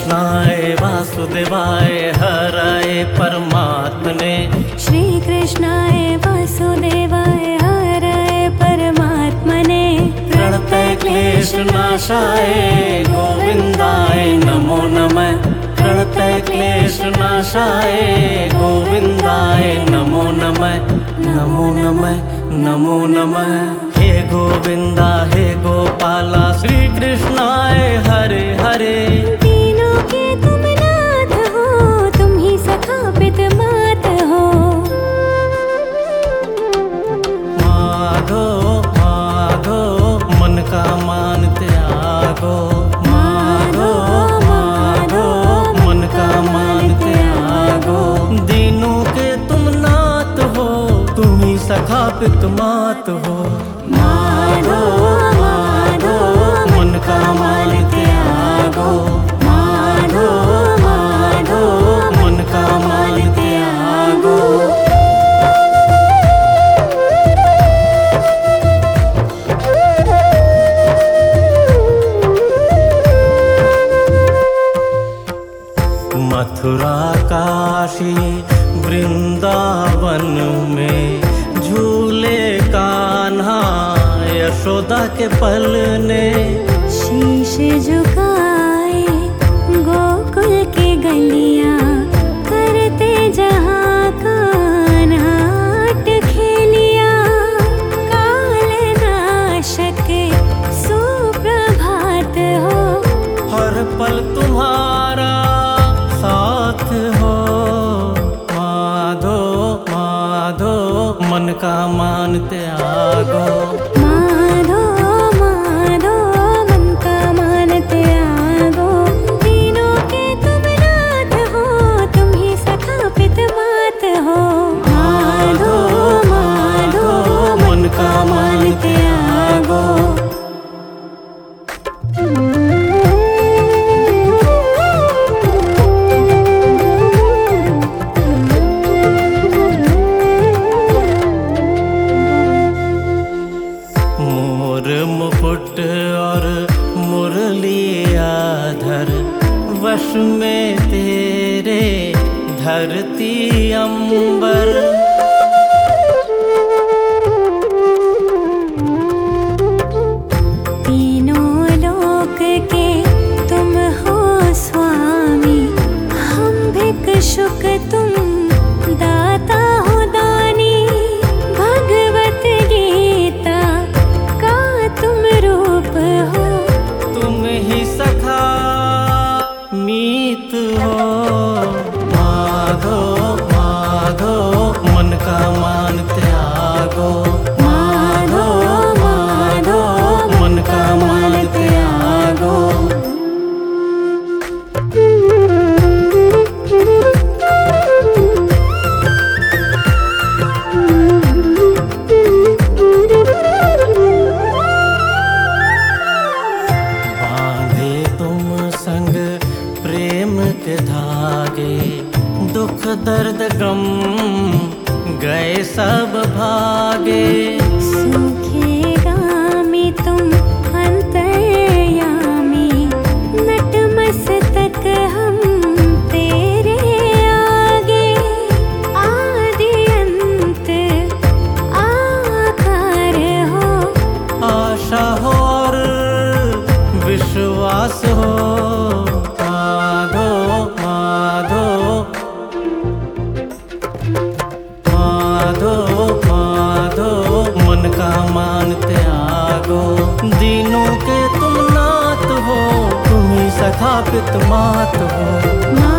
कृष्णाय वासुदेवाय हराय परमात्मने। श्री कृष्णाय वासुदेवाय हराय परमात्मने। प्रणतय क्लेशनाशाय गोविन्दाय नमो नमः। प्रणतय क्लेशनाशाय गोविन्दाय नमो नमः। नमो नमः नमो नमः। हे गोविंदा हे गोपाला श्री कृष्णाय हरे हरे। तीनों के तुम नाथ हो, तुम ही सखा पित मात हो। माधो माधो मन का मान त्यागो। माधो माधो मन का मान त्यागो। दीनों के तुम नाथ हो, तुम ही सखा पित मात हो। माधो माधो मन का मान त्यागो। माधो माधो मन का मान त्यागो। मथुरा काशी वृंदावन में झूले कान्हा यशोदा के पलने। शीश झुकाए गोकुल की गलियां करते जहाँ कान्हाट खेलिया। काल नाशक सुप्रभात हो, हर पल तुम्हारा साथ हो। माधो माधो मन का मान त्यागो। माधो माधो मन का मान त्यागो। तीनों के तुम नाथ हो, तुम ही सखा पित मात हो। माधो माधो मन का मान त्यागो। मुकुट और मुरलियाधर वश में तेरे धरती अंबर। तीनों लोक के तुम हो स्वामी, हम भिक्षुक तुम दाता हो दानी। भगवत गीता का तुम रूप हो, तुम ही सखा मीत हो। माधो माधो मन का मान त्यागो। माधो माधो मन का मान त्यागो। बांधे तुम संग प्रेम के धागे। दुख दर्द गम गए सब भागे। सूखेगामी तुम अंतर्यामी, नतमस्तक हम तेरे आगे। आदि अंत आकार हो, आशा हो और विश्वास हो। माधो माधो माधो माधो मन का मान त्यागो। दीनों के तुम नाथ हो, तुम ही सखा पित मात हो।